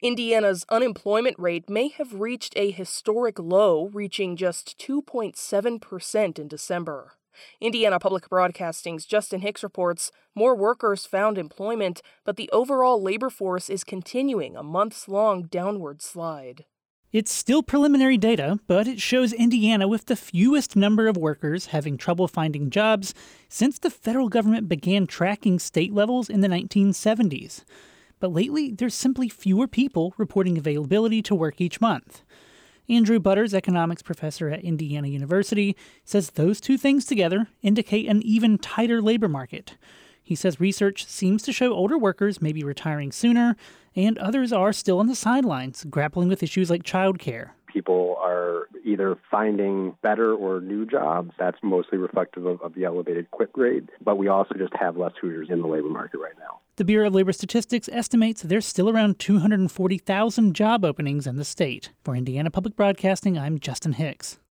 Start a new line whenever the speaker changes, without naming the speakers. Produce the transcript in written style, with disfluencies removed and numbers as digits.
Indiana's unemployment rate may have reached a historic low, reaching just 2.7% in December. Indiana Public Broadcasting's Justin Hicks reports more workers found employment, but the overall labor force is continuing a months-long downward slide.
It's still preliminary data, but it shows Indiana with the fewest number of workers having trouble finding jobs since the federal government began tracking state levels in the 1970s. But lately, there's simply fewer people reporting availability to work each month. Andrew Butters, economics professor at Indiana University, says those two things together indicate an even tighter labor market. He says research seems to show older workers may be retiring sooner, and others are still on the sidelines, grappling with issues like childcare.
People are either finding better or new jobs. That's mostly reflective of the elevated quit rate. But we also just have less Hooters in the labor market right now.
The Bureau of Labor Statistics estimates there's still around 240,000 job openings in the state. For Indiana Public Broadcasting, I'm Justin Hicks.